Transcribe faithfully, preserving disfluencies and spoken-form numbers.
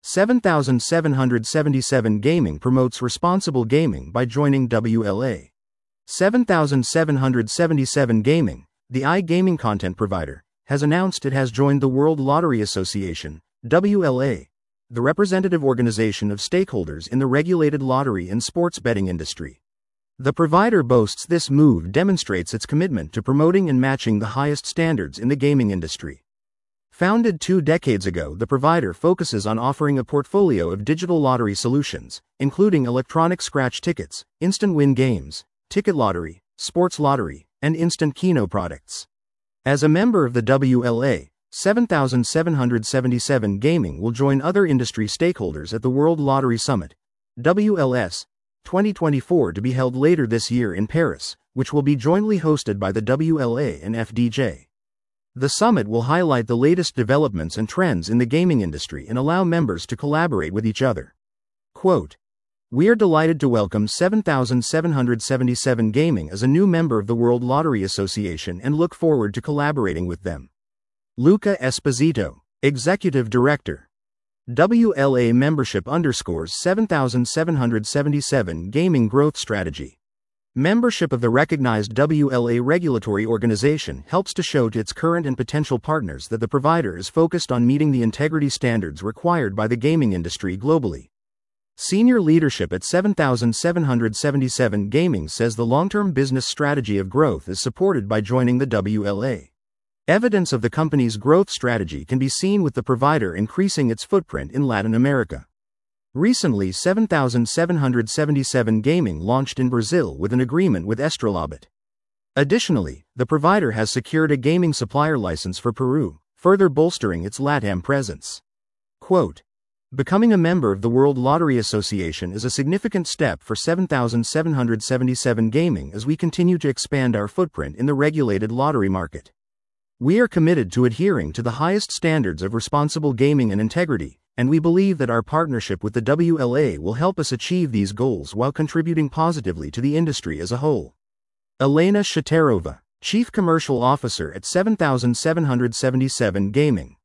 seven thousand seven hundred seventy-seven Gaming promotes responsible gaming by joining W L A. seven thousand seven hundred seventy-seven Gaming, the iGaming content provider, has announced it has joined the World Lottery Association, W L A, the representative organization of stakeholders in the regulated lottery and sports betting industry. The provider boasts this move demonstrates its commitment to promoting and matching the highest standards in the gaming industry. Founded two decades ago, the provider focuses on offering a portfolio of digital lottery solutions, including electronic scratch tickets, instant win games, ticket lottery, sports lottery, and instant Keno products. As a member of the W L A, seven thousand seven hundred seventy-seven Gaming will join other industry stakeholders at the World Lottery Summit, W L S, twenty twenty-four, to be held later this year in Paris, which will be jointly hosted by the W L A and F D J. The summit will highlight the latest developments and trends in the gaming industry and allow members to collaborate with each other. Quote, "We are delighted to welcome seven thousand seven hundred seventy-seven Gaming as a new member of the World Lottery Association and look forward to collaborating with them." Luca Esposito, Executive Director. W L A membership underscores seven thousand seven hundred seventy-seven Gaming growth strategy. Membership of the recognized W L A regulatory organization helps to show to its current and potential partners that the provider is focused on meeting the integrity standards required by the gaming industry globally. Senior leadership at seven thousand seven hundred seventy-seven Gaming says the long-term business strategy of growth is supported by joining the W L A. Evidence of the company's growth strategy can be seen with the provider increasing its footprint in Latin America. Recently, seven thousand seven hundred seventy-seven Gaming launched in Brazil with an agreement with Estrelabit. Additionally, the provider has secured a gaming supplier license for Peru, further bolstering its LATAM presence. Quote, "Becoming a member of the World Lottery Association is a significant step for seven thousand seven hundred seventy-seven Gaming as we continue to expand our footprint in the regulated lottery market. We are committed to adhering to the highest standards of responsible gaming and integrity, and we believe that our partnership with the W L A will help us achieve these goals while contributing positively to the industry as a whole." Elena Shaterova, Chief Commercial Officer at seven thousand seven hundred seventy-seven Gaming.